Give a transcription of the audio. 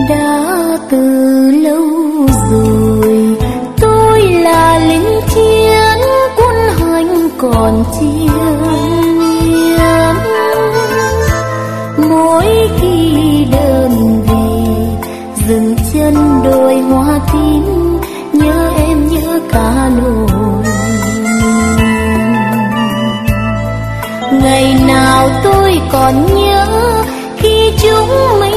Đã từ lâu rồi tôi là lính chiến quân hành còn chiến miên. Mỗi khi đơn vị dừng chân đồi hoa tím, nhớ em nhớ cả nỗi. Ngày nào tôi còn nhớ khi chúng mình